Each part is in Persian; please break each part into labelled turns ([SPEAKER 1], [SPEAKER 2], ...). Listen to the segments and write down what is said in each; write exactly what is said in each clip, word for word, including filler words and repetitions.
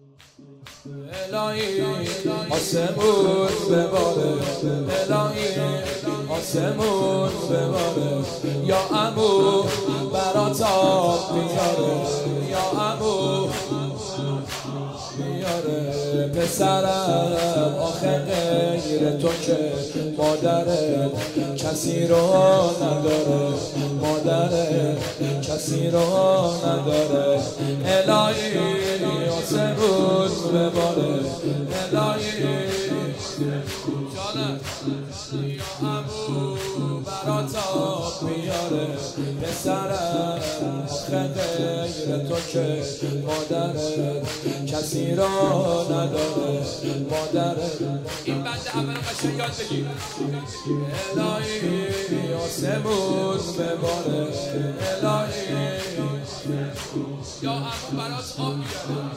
[SPEAKER 1] الهی آسمون بباره، الهی آسمون بباره، یا عمو برات آب میاره، یا عمو میاره. پسرم آخه غیر تو که مادرت کسی رو نداره، مادرت کسی رو نداره. الهی آسمون بباره، الهی جانم یا عمو برات آب میاره. پسرم آخه غیر تو که مادرت کسی را نداره، مادرت. این بنده اول قشنگ یاد بگیر. الهی آسمون بباره، الهی یا عمو برات آب میاره.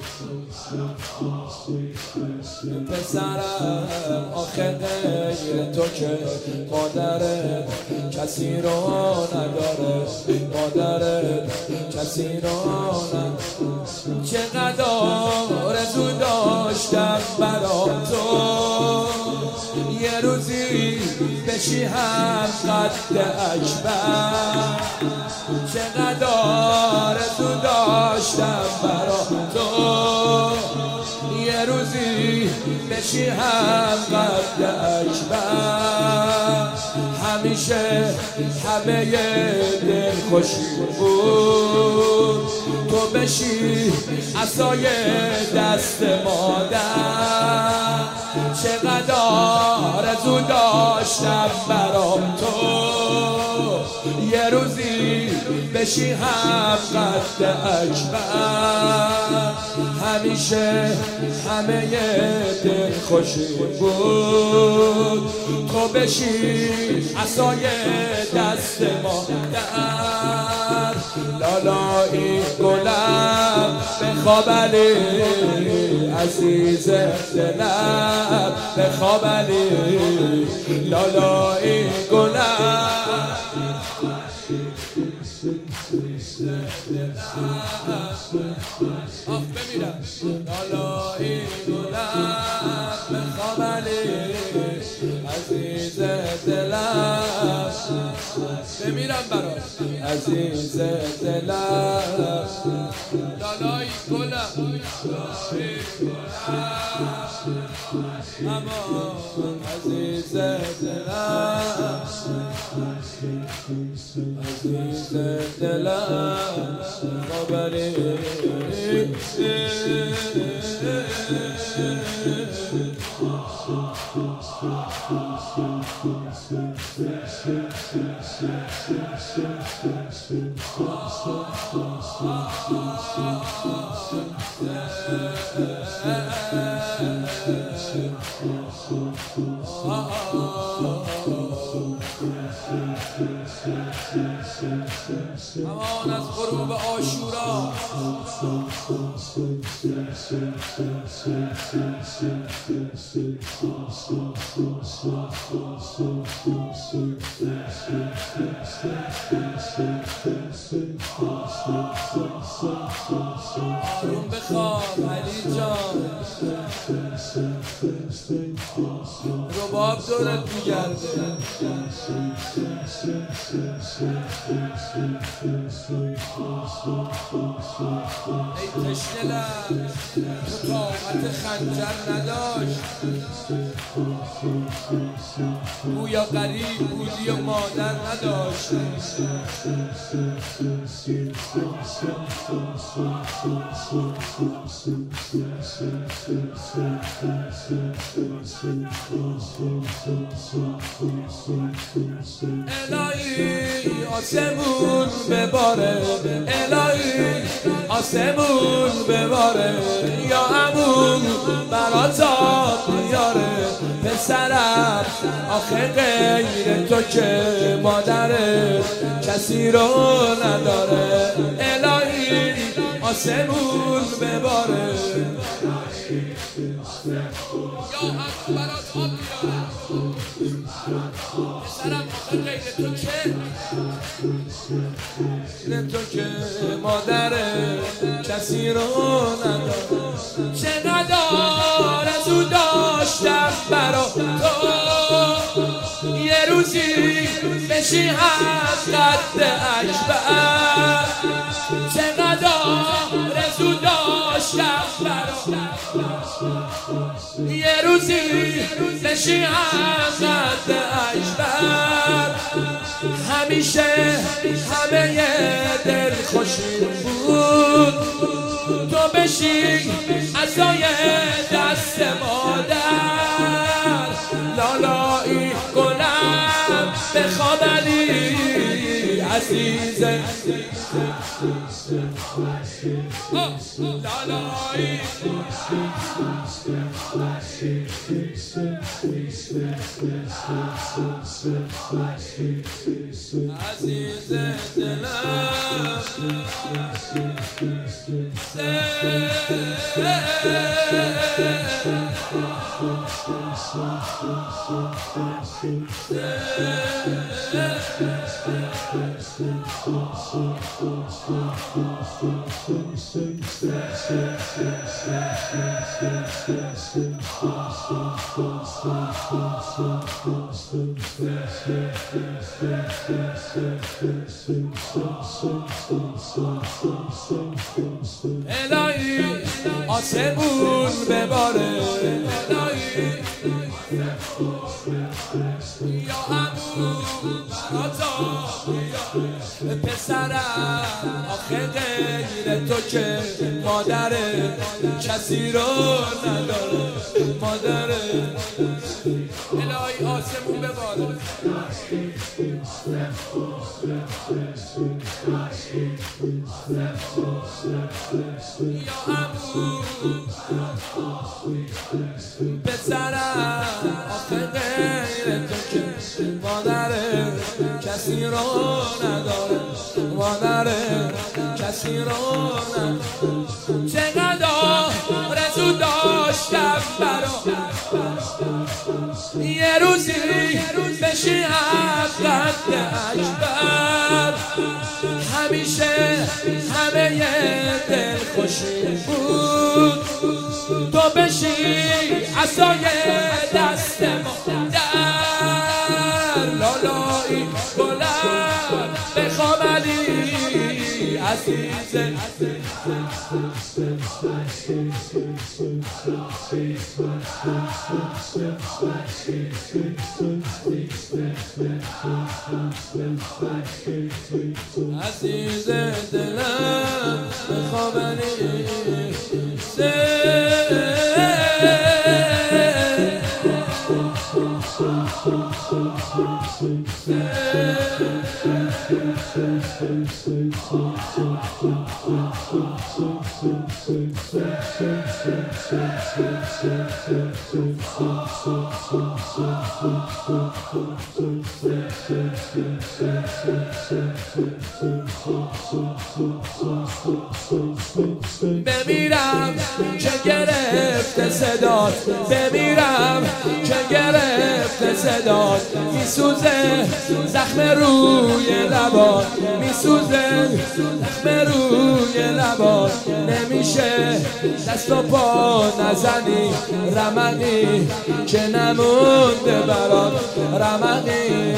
[SPEAKER 1] پسرم آخه غیر تو که مادرت کسی رو نداره، مادرت کسی رو نداره. چقدر آرزو داشتم برا تو یه روزی بشی هم قد اکبر. چقدر آرزو داشتم برا تو یه روزی بشی هم قد اکبر. همیشه همه دل خوشی بود تو بشی عصای دست مادر. چقدر آرزو داشتم برام تو یه روزی بشی هم قد اکبر. همیشه همه دل خوشی بود تو بشی عصای دست مادر. لالایی گلم بخواب علی عزیز دلم، بخواب علی لالایی گلم. آخ بمیرم لالایی گلم، بخواب علی عزیز دلم، بمیرم برات عزیز دلم. لالایی گلم، لالایی گلم، امان عزیز دلم، عزیز دلم. خبری امان از غروب عاشورا. آروم بخواب علی جان، رباب دورت میگرده. ای تشنه لب تو طاقت خنجر نداشت، گویا غریب بودی و مادر نداشت. الهی آسمون بباره، الهی آسمون بباره، یا عمو برات آب میاره. پسرم آخه غیر تو که مادرت کسی رو نداره. الهی آسمون بباره، یا عمو برات آب میاره. پسرم آخه غیر تو که غیر تو که مادرت کسی رو نداره. بشی از قد اکبر چقدر آرزو داشتم برا یه روزی بشی از قد اکبر همیشه همه دل خوشی بود تو بشی عصای دست مادر لالایی گلم بخواب علی عزیزه لالایی عزیز دلم الهی آسمون بباره الهی یا همون براتا پسرم آخه غیر تو که مادره کسی رو نداره مادره الهی آسمون بباره یا همون پسرم آخه غیر تو که مادره کسی رو نداره مادره کسی رو نداره چقدر آرزو داشتم برا یه روزی بشی از قد اکبر همیشه همه دل خوشی بود تو بشی عصای دست مادر لالایی گلم بخواب علی عزیزه عزیز دلم بخواب علی بمیرم که گرفته صدات بمیرم که گرفته صدات میسوزه زخم روی لبات میسوزه زخم روی لبات نمیشه دست و پا نزنی رمقی که نمونده برات رمقی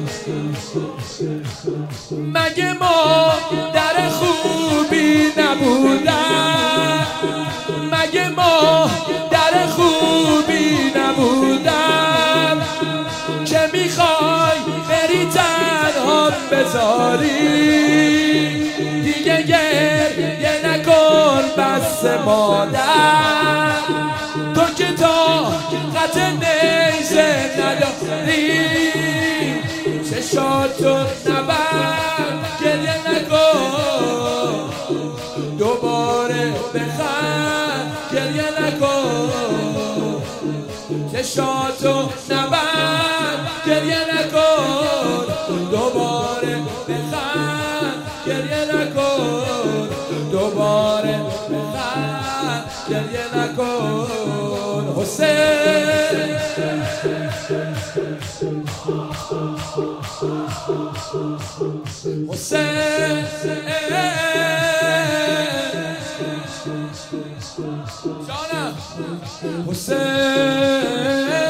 [SPEAKER 1] مگه ما در خوبی نبودن مگه ما در خوبی نبودن که میخوای بری تنها بذاری دیگه گریه نکن بس مادر تو که طاقت نیزه نداری چشاتو نبند گریه نکن دوباره بخند گریه نکن چشاتو نبند گریه نکن دوباره بخند گریه نکن دوباره بخند گریه نکن حسین حسین جانم حسین